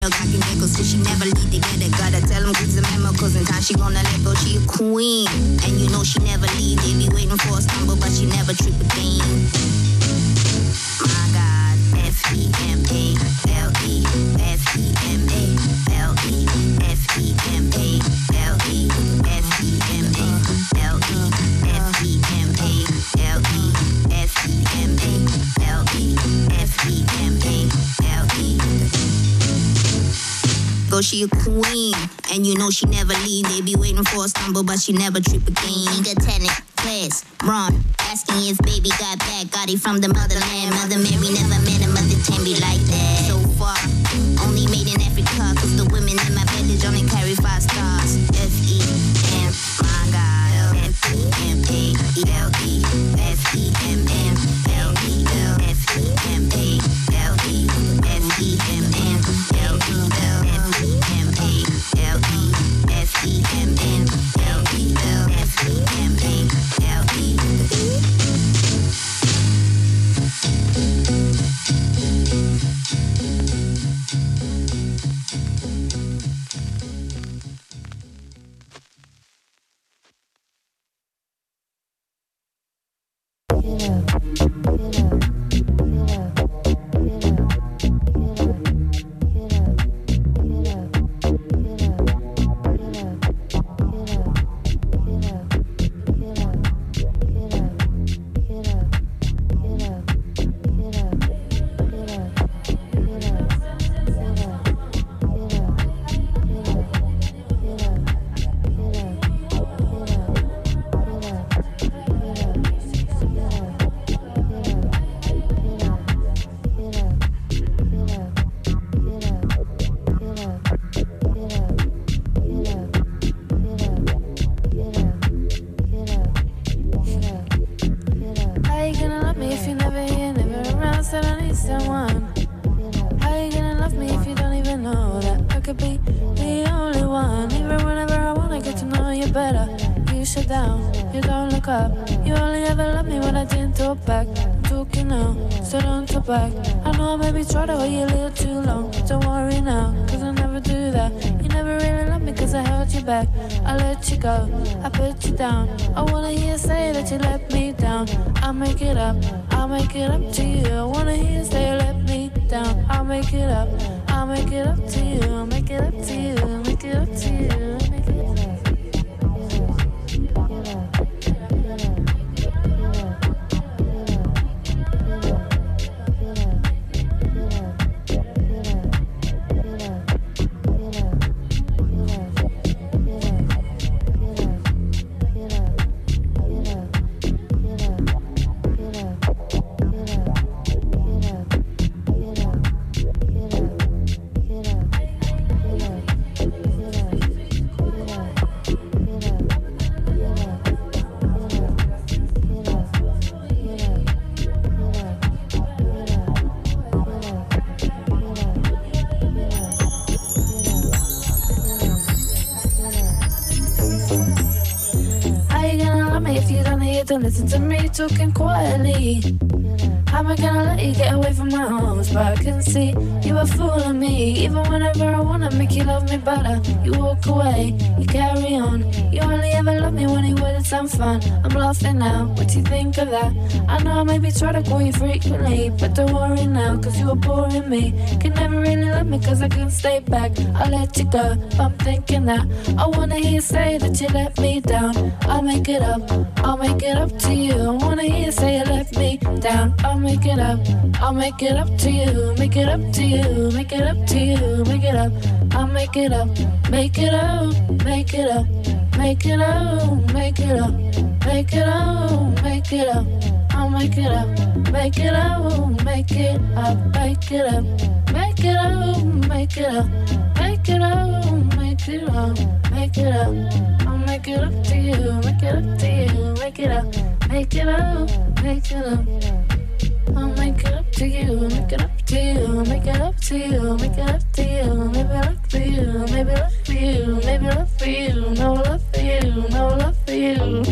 I can get go, so she never leave together. Gotta tell them kids remember, cause in time she gonna let go. She a queen, and you know she never leave. They be waiting for a stumble, but she never trip again. My God, F-E-M-A, L-E, F-E-M-A, L-E, F-E-M-A, L-E, F-E-M-A, L-E, F-E-M-A, L-E, F-E-M-A, L-E, F-E-M-A, L-E. Go, she a queen, and you know she never leave. They be waiting for a stumble, but she never trip again. Nigga tenant, class, Ron, asking if baby got back. Got it from the motherland. Mother Mary never met a mother can be like that. So far, only made in Africa, cause the women in my village only carry 5 stars. F-E-M, my God, F-E-M-A, L-E, F-E-M-M, L-E, F-E-M-A, L-E, F-E-M-M, L-E, Listen to me talking quietly. How am I gonna let you get away from my arms? But I can see you are fooling me. Even whenever I wanna make you love me better, you walk away, you carry on. You only ever love me when you wanted some fun. I'm laughing now, what do you think of that? I know I maybe try to call you frequently, but don't worry now, cause you are boring me. Can never really love me cause I can't stay back. I'll let you go, but I'm thinking that I wanna hear you say that you let me down. I'll make it up to you. I wanna hear you say you let me down. I'll make it up to you. Make it up to you, make it up to you, make it up. I'll make it up, make it up, make it up, make it up, make it up, make it up, make it up. I'll make it up, make it up, make it up, make it up, make it up, make it up, make it up, make it up, make it up. I'll make it up to you, make it up to you, make it up, make it up, make it up. I'll make it up to you, make it up to you, make it up to you, make it up to you. Maybe look for you, maybe look for you, maybe look for you, no love for you, no love for you.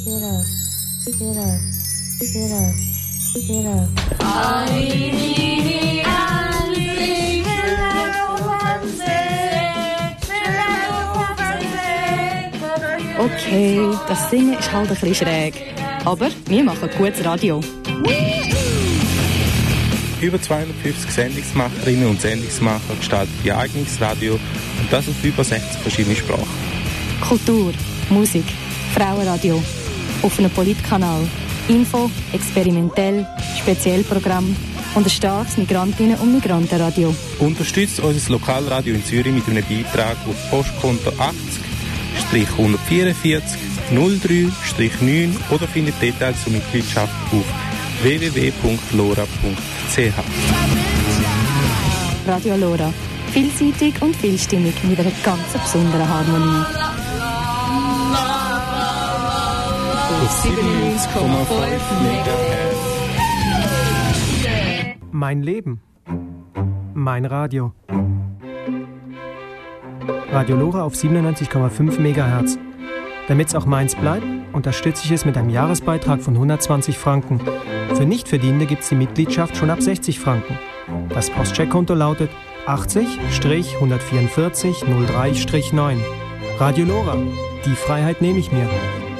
Okay, das Singen ist halt ein bisschen schräg. Aber wir machen gutes Radio. Über 250 Sendungsmacherinnen und Sendungsmacher gestalten ihr eigenes Radio und das auf über 60 verschiedene Sprachen. Kultur, Musik, Frauenradio, auf einem Politkanal, Info, experimentell, Speziellprogramm und ein starkes Migrantinnen- und Migrantenradio. Unterstützt unser Lokalradio in Zürich mit einem Beitrag auf Postkonto 80-144 03-9 oder findet Details zur Mitgliedschaft auf www.lora.ch. Radio Lora. Vielseitig und vielstimmig mit einer ganz besonderen Harmonie. Auf 97,5 MHz. Mein Leben. Mein Radio. Radio Lora auf 97,5 MHz. Damit es auch meins bleibt, unterstütze ich es mit einem Jahresbeitrag von 120 Franken. Für Nichtverdienende gibt es die Mitgliedschaft schon ab 60 Franken. Das Postcheckkonto lautet 80-144-03-9. Radio Lora. Die Freiheit nehme ich mir.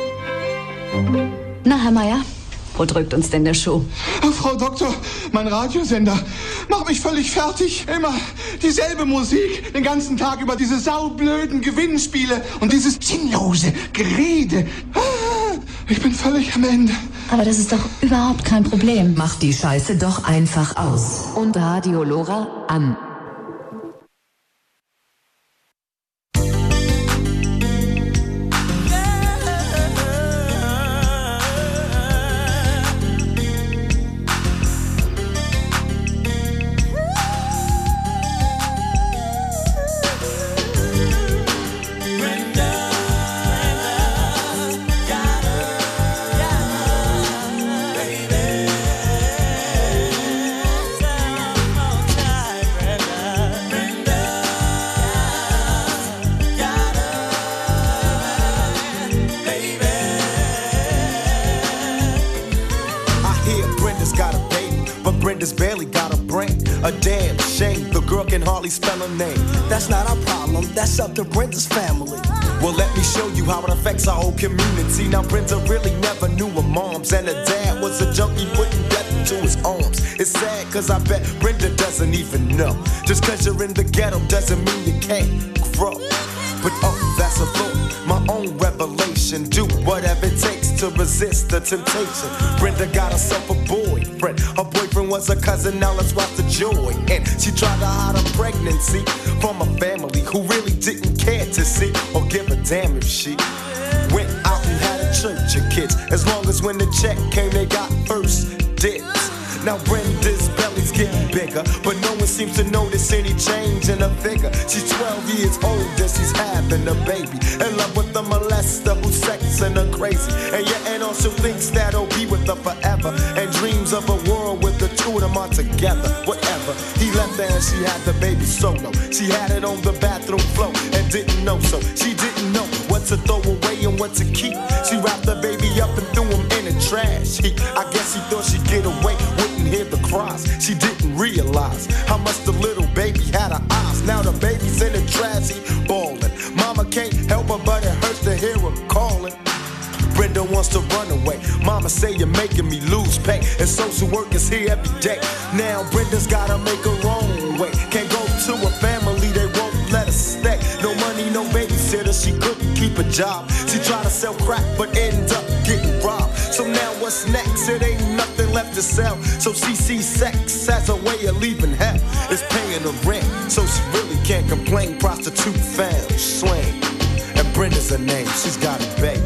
Na, Herr Meier, wo drückt uns denn der Schuh? Ach, Frau Doktor, mein Radiosender macht mich völlig fertig. Immer dieselbe Musik, den ganzen Tag über diese saublöden Gewinnspiele und dieses sinnlose Gerede. Ich bin völlig am Ende. Aber das ist doch überhaupt kein Problem. Mach die Scheiße doch einfach aus. Und Radio Lora an. That's not our problem, that's up to Brenda's family. Well, let me show you how it affects our whole community. Now, Brenda really never knew her moms, and her dad was a junkie putting death into his arms. It's sad, cause I bet Brenda doesn't even know. Just cause you're in the ghetto doesn't mean you can't grow. But oh, that's a thought, my own revelation. Do whatever it takes to resist the temptation. Brenda got herself a boyfriend. Her boyfriend was a cousin, now let's watch the joy. And she tried to hide her pregnancy from a family who really didn't care to see or give a damn if she went out and had a church of kids. As long as when the check came, they got first dibs. Now Brenda's belly's getting bigger, but no one seems to notice any change in her figure. She's 12 years old and she's having a baby, in love with a molester who's sexing her crazy. And your aunt also thinks that he'll be with her forever, and dreams of a world with the two of them are together. Whatever, he left her and she had the baby solo. She had it on the bathroom floor and didn't know, so she didn't know what to throw away and what to keep. She wrapped the baby up and threw him in the trash heap. I guess she thought she'd get away, wouldn't hear the cries. She didn't realize how much the little baby had her eyes. Now the baby's in the trash heap, bawling. Mama can't help her, but it hurts to hear her calling. Brenda wants to run away. Mama say you're making me lose pay, and social work is here every day. Now Brenda's gotta make her own way. Can't go to a family, they won't let her stay. No money, no babysitter, she couldn't keep a job. She tried to sell crack, but ended up getting robbed. So now what's next? It ain't nothing left to sell. So she sees sex as a way of leaving hell. It's paying the rent, so she really can't complain. Prostitute found, slang. And Brenda's her name, she's got a baby.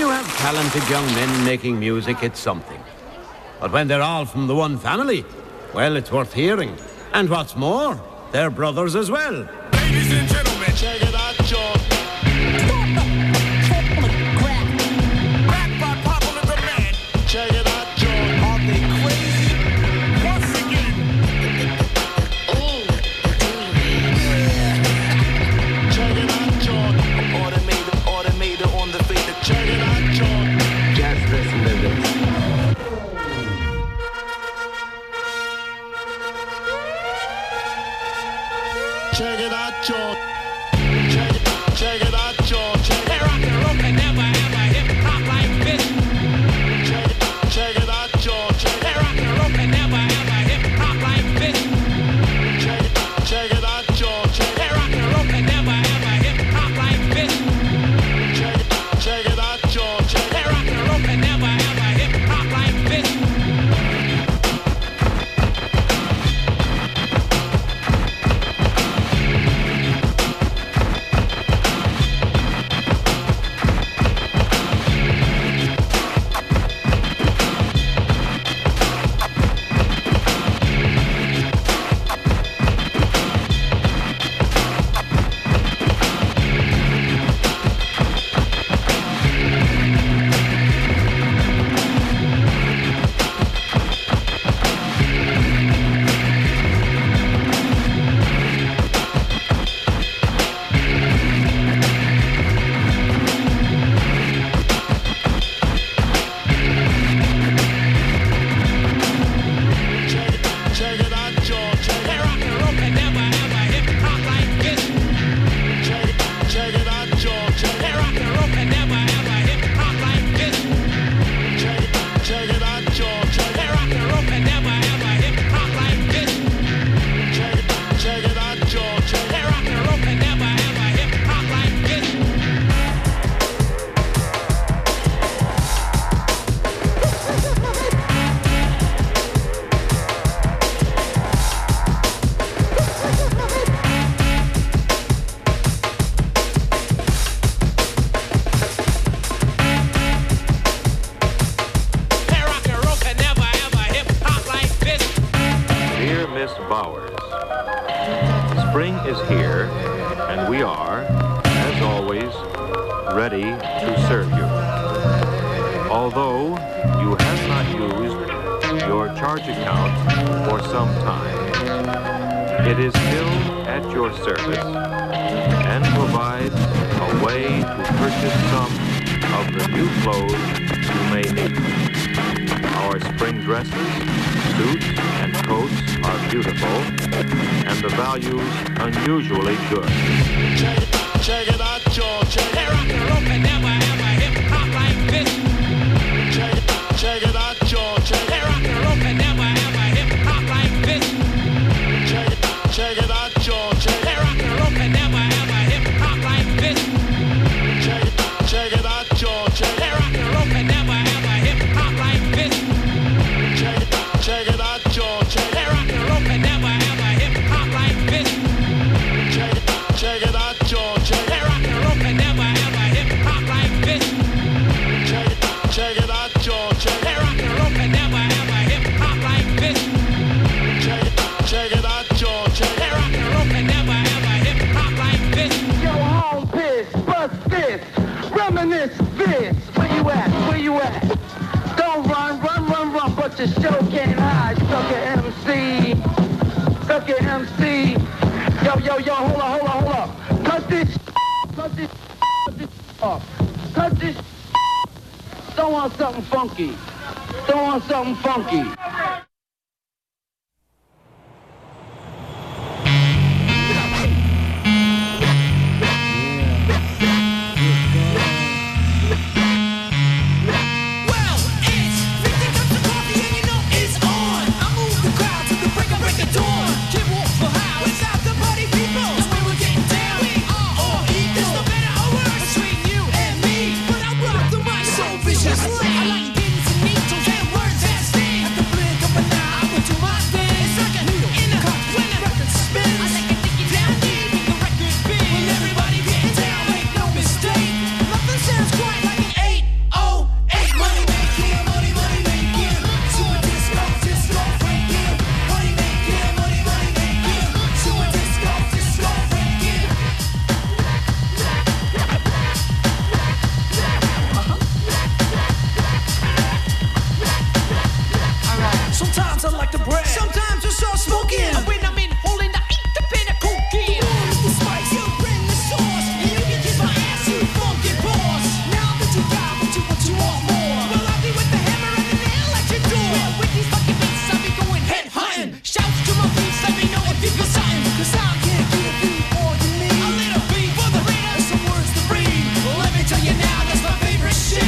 you have talented young men making music, it's something. But when they're all from the one family, well, it's worth hearing. And what's more, they're brothers as well. Ladies and gentlemen, check it out, John. Check it out, John. Are they crazy? Once again. Check it out, John. Automator on the fader. Check it out, John. Just listen to this. Check it out, John. Check it out, John. Hey, rock and roll can never ever hip hop like this. Check it out, John. Hey, rock and roll can never ever hip hop like this. Check it out, John. Hey, rock and roll can never ever hip hop like this. Check it out, John. Hey, rock and roll can never ever hip hop like this. Unusually good. Check it out, George. Hey, rock and roll can never ever hip hop like this. Check it out, George. Hey, rock and roll can never ever hip hop like this. Check it out, George. Hey, rock and roll can never ever hip hop like this. Check it out, George. Hey, rock and roll can never ever hip hop like this. Check it out, George. Hey, rock and roll can never ever hip hop like this. Check it out, George. Hey, rock and roll can never ever hip hop like this. Check it out, George. Hey, rock and roll can never ever hip hop like this. Check it out, George. Hey, rock and roll can never ever hip hop like this. Yo, home piss, bust this, reminisce this. Where you at? Where you at? Don't run, but your show can't hide. Sucker MC, sucker MC. Yo, hold up. Cut this off. Cut this. Don't want something funky. Just like I like getting some meat, don't get words that sting. Sometimes I like the bread. Sometimes I saw smoking. And when I'm in holding the ink up in a cookie. It's the spice, you bring the sauce. And you can kiss my ass, you funky boss. Now that you got what you want more. Well, I'll be with the hammer and the nail at your door. Well, with these fucking beats, I'll be going head hunting. Shouts to my beats, let me know if you feel something. Cause I can't give you all you need. A little beat for the readers, some words to read. Well, let me tell you now, that's my favorite shit.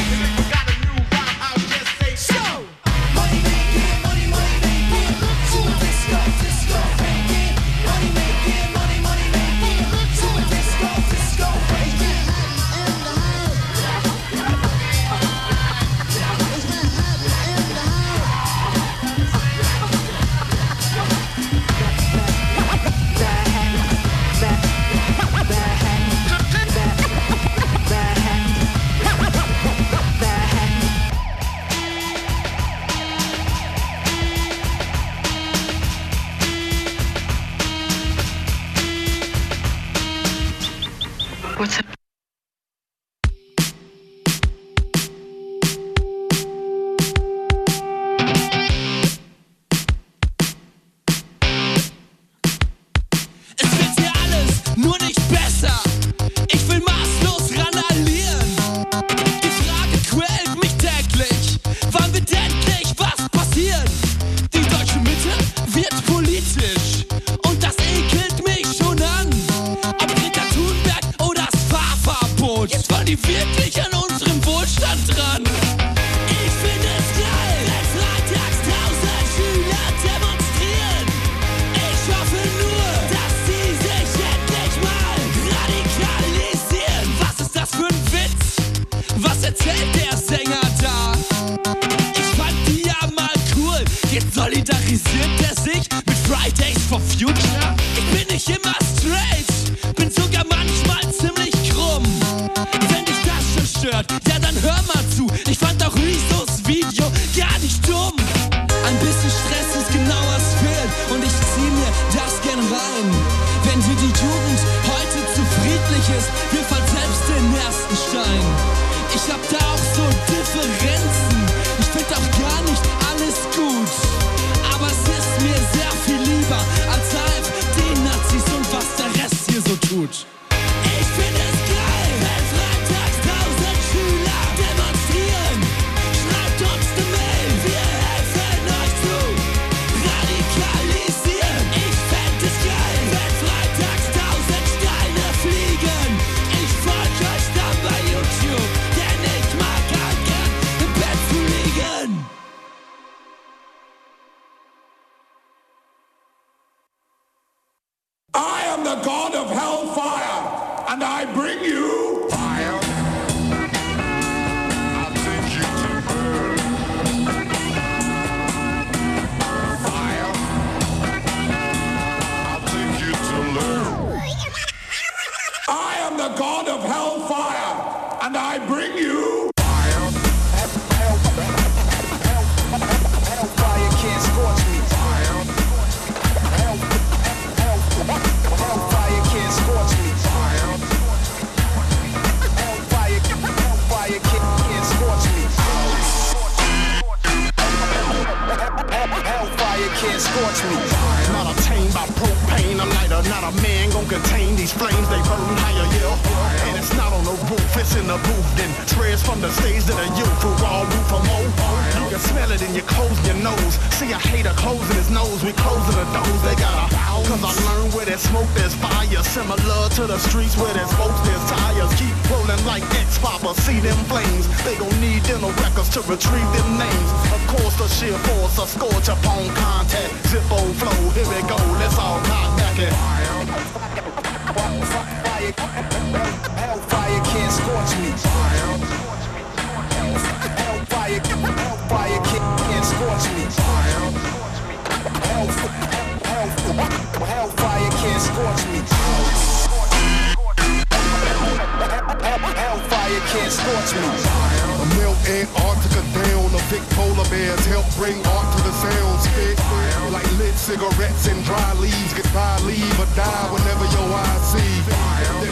Antarctica down, the big polar bears help bring art to the sound spit. Like lit cigarettes and dry leaves, goodbye, leave or die whenever your eyes see.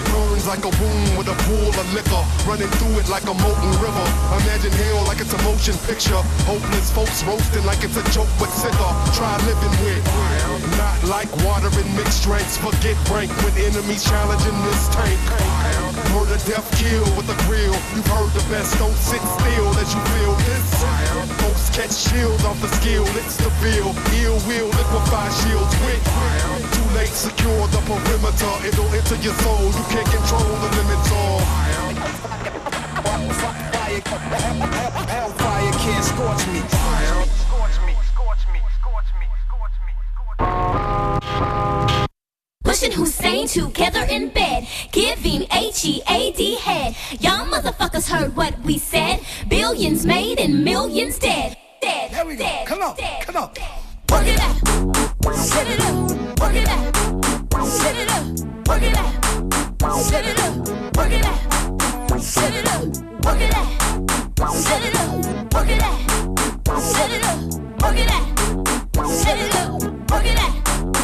burns like a wound with a pool of liquor running through it like a molten river. Imagine hell like it's a motion picture. Hopeless folks roasting like it's a joke but sicker. Try living with not like water in mixed drinks. Forget rank when enemies challenging this tank. Murder, death, kill with a grill. You've heard the best, don't sit still as you feel this. Folks catch shields off the skill, it's the bill. Ill will liquefy shields with. Too late, secure the perimeter. It'll enter your soul, you can't control the limits of. Hellfire can't scorch me. Pushing Hussein together in bed, giving H-E-A-D head. Y'all motherfuckers heard what we said. Billions made and millions dead. Dead. There we go. Dead, come on, dead, come on. Dead. Work it out. Set it up. Work it out. Set it up. Work it out. Set it up. Work it out. Set it up. Work it out. Set it up. Work it out. Set it up. Work it out. Set it up. Work it out.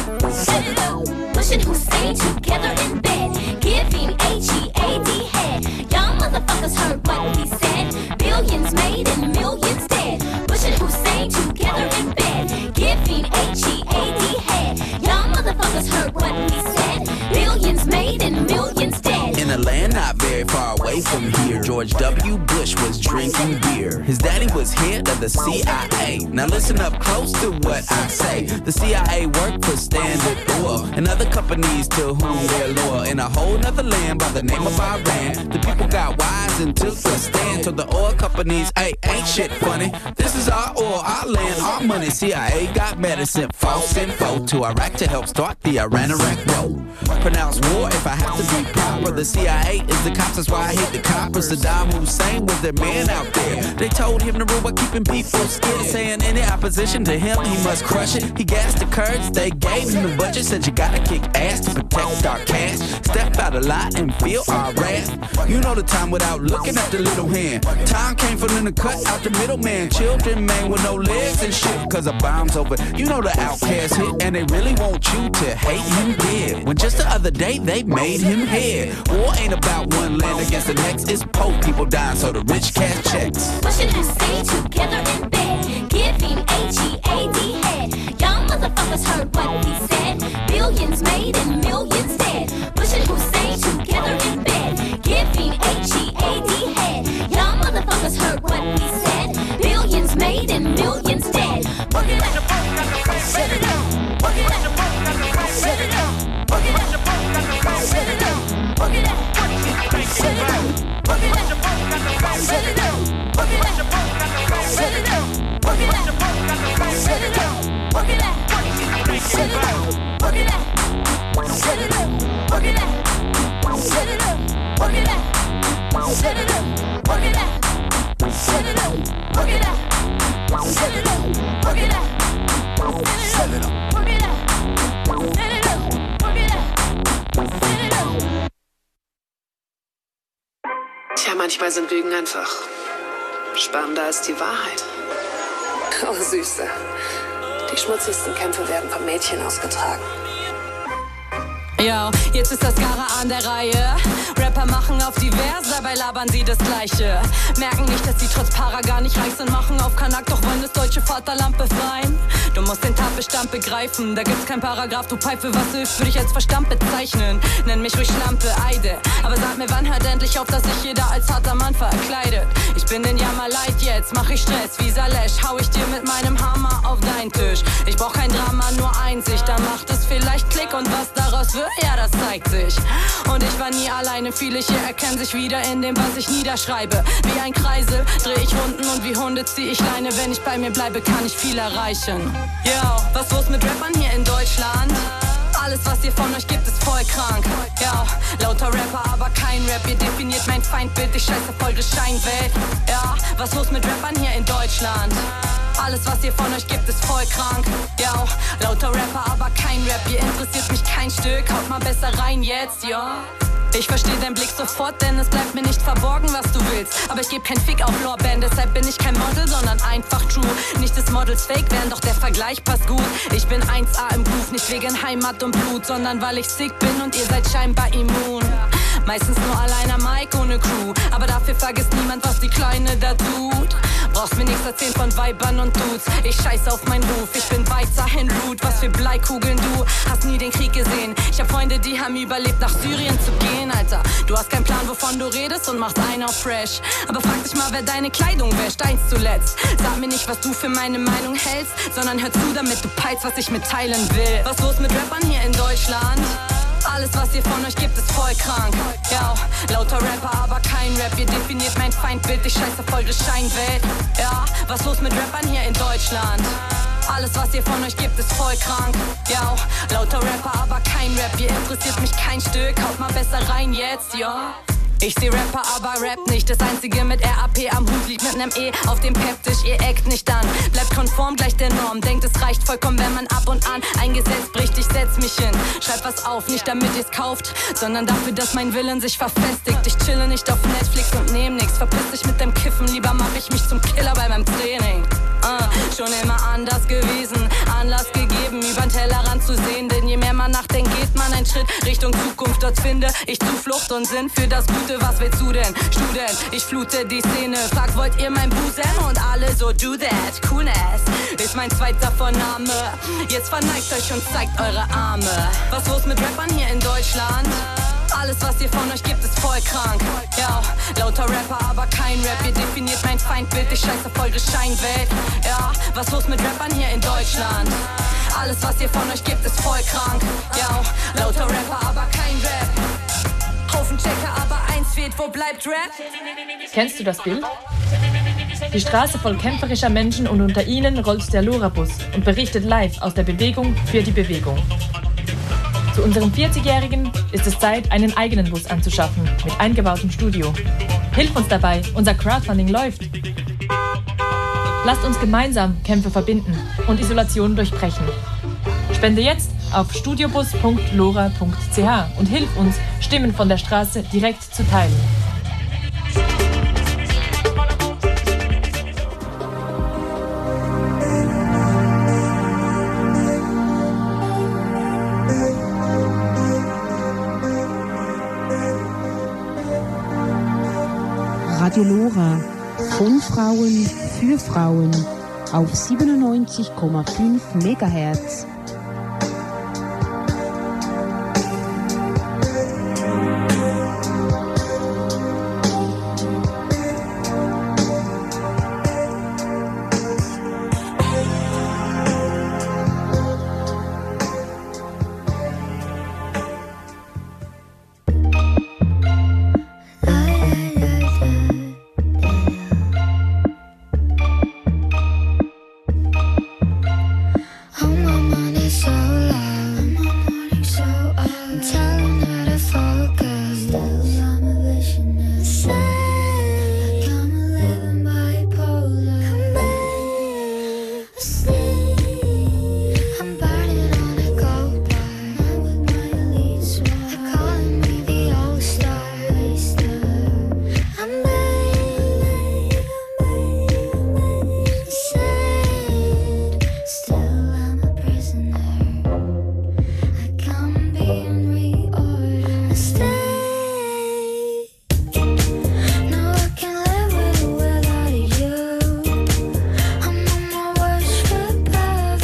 Set it up. Pushing Hussein together in bed, giving H-E-A-D head. Y'all motherfuckers heard what we said. Billions made and millions dead. Pushing Hussein together in bed, giving H-E-A-D head. Y'all motherfuckers heard what we said. Billions made and millions dead. In a land not very far away from here, George W. Bush was drinking beer. His daddy was head of the CIA. Now listen up close to what I say. The CIA worked for Standard Oil and other companies to whom they're loyal. In a whole nother land by the name of Iran, the people got wise and took a stand. Told the oil companies, hey, ain't shit funny. This is our oil, our land, our money. CIA got medicine, false info to Iraq to help start the Iran-Iraq war. Pronounce war if I have to be proper. The CIA is the cops, that's why I hate the coppers. Saddam Hussein was their man out there. They told him to rule by keeping people scared, saying any opposition to him, he must crush it. He gassed the Kurds, they gave him the budget, said you gotta kick ass to protect our cash. Step out a lot and feel our wrath. You know the time without looking at the little hand. Time came from in the cut out the middleman. Children, man, with no legs and shit, cause a bomb's over. You know the outcast hit, and they really want you to hate him dead. When just the other day, they made him head. War ain't about one land against the next. It's poor people dying so the rich cash checks. Pushing Hussein together in bed, giving H-E-A-D head. Y'all motherfuckers heard what we said. Billions made and millions dead. Pushing Hussein together in bed, giving H-E-A-D head. Y'all motherfuckers heard what we said. Billions made and millions dead. Work it out. Set it up. Work it out. Set it up. Work it out. Set it up. Work it out. Set it up. Work it out. Set it up. Work it out. Set it up. Work it out. Set it up. Work it out. Set it up. Work it out. Set it up. Work it out. Set it up. Work it out. Set it up. Work it out. Set it up. Work it out. Set it up. Work it out. Set it up. Work it out. Set it up. Work it out. Set it up. Tja, manchmal sind Lügen einfach spannender als die Wahrheit. Oh, Süße. Die schmutzigsten Kämpfe werden von Mädchen ausgetragen. Yo, jetzt ist das Gara an der Reihe. Rapper machen auf divers, dabei labern sie das Gleiche. Merken nicht, dass sie trotz Para gar nicht reich sind. Machen auf Kanak, doch wollen das deutsche Vaterland befreien. Du musst den Tatbestand begreifen, da gibt's kein Paragraph. Du Pfeife, was hilft, würde ich als Verstand bezeichnen. Nenn mich ruhig Schlampe, Eide. Aber sag mir, wann hört endlich auf, dass sich jeder als harter Mann verkleidet? Ich bin den Jammer leid, jetzt mach ich Stress wie Salesch. Hau ich dir mit meinem Hammer auf deinen Tisch. Ich brauch kein Drama, nur Einsicht. Da macht es vielleicht Klick und was daraus wird, ja, das zeigt sich. Und ich war nie alleine, viele hier erkennen sich wieder in dem, was ich niederschreibe. Wie ein Kreisel dreh ich Runden und wie Hunde zieh ich Leine. Wenn ich bei mir bleibe, kann ich viel erreichen. Yo, was los mit Rappern hier in Deutschland? Alles, was ihr von euch gibt, ist voll krank. Ja, lauter Rapper, aber kein Rap. Ihr definiert mein Feindbild, ich scheiße voll die Scheinwelt. Ja, was los mit Rappern hier in Deutschland? Alles, was ihr von euch gibt, ist voll krank. Ja, lauter Rapper, aber kein Rap. Ihr interessiert mich kein Stück, haut mal besser rein jetzt, ja. Ich versteh deinen Blick sofort, denn es bleibt mir nicht verborgen, was du willst. Aber ich geb kein Fick auf Lorbeeren, deshalb bin ich kein Model, sondern einfach true. Nicht des Models fake wären, doch der Vergleich passt gut. Ich bin 1A im Groove, nicht wegen Heimat und Blut, sondern weil ich sick bin und ihr seid scheinbar immun. Meistens nur allein am Mic ohne Crew, aber dafür vergisst niemand, was die Kleine da tut. Brauchst mir nichts erzählen von Weibern und Dudes. Ich scheiß auf meinen Ruf, ich bin weiterhin rude. Was für Bleikugeln, du hast nie den Krieg gesehen. Ich hab Freunde, die haben überlebt, nach Syrien zu gehen, Alter. Du hast keinen Plan, wovon du redest und machst einen auf fresh. Aber frag dich mal, wer deine Kleidung wäscht, eins zuletzt. Sag mir nicht, was du für meine Meinung hältst, sondern hör zu, damit du peilst, was ich mitteilen will. Was los mit Rappern hier in Deutschland? Alles, was ihr von euch gibt, ist voll krank. Ja, lauter Rapper, aber kein Rap. Ihr definiert mein Feindbild, ich scheiße auf eure Scheinwelt. Ja, was los mit Rappern hier in Deutschland? Alles, was ihr von euch gibt, ist voll krank. Ja, lauter Rapper, aber kein Rap. Ihr interessiert mich kein Stück, haut mal besser rein jetzt, ja. Ich seh Rapper, aber Rap nicht. Das einzige mit RAP am Hut liegt mit nem E auf dem Peptisch. Ihr eckt nicht an, bleibt konform gleich der Norm. Denkt, es reicht vollkommen, wenn man ab und an ein Gesetz bricht. Ich setz mich hin, schreib was auf, nicht damit ihr's kauft, sondern dafür, dass mein Willen sich verfestigt. Ich chille nicht auf Netflix und nehm nix. Verpiss dich mit dem Kiffen, lieber mach ich mich zum Killer bei meinem Training. Schon immer anders gewesen, Anlass gegeben, übern Tellerrand zu sehen. Denn je mehr man nachdenkt, geht man einen Schritt Richtung Zukunft. Dort finde ich Zuflucht und Sinn für das Gute. Was willst du denn? Student, ich flute die Szene. Frag, wollt ihr mein Busen? Und alle so, do that. Coolness ist mein zweiter Vorname. Jetzt verneigt euch und zeigt eure Arme. Was los mit Rappern hier in Deutschland? Alles, was ihr von euch gibt, ist voll krank. Ja, lauter Rapper, aber kein Rap. Ihr definiert mein Feindbild, ich scheiß auf eure Scheinwelt. Ja, was los mit Rappern hier in Deutschland? Alles, was ihr von euch gibt, ist voll krank. Ja, lauter Rapper, aber kein Rap. Haufen Checker, aber eins fehlt, wo bleibt Rap? Kennst du das Bild? Die Straße voll kämpferischer Menschen und unter ihnen rollt der Lora-Bus und berichtet live aus der Bewegung für die Bewegung. Zu unserem 40-Jährigen ist es Zeit, einen eigenen Bus anzuschaffen, mit eingebautem Studio. Hilf uns dabei, unser Crowdfunding läuft. Lasst uns gemeinsam Kämpfe verbinden und Isolation durchbrechen. Spende jetzt auf studiobus.lora.ch und hilf uns, Stimmen von der Straße direkt zu teilen. Radio Lora, von Frauen für Frauen auf 97,5 MHz.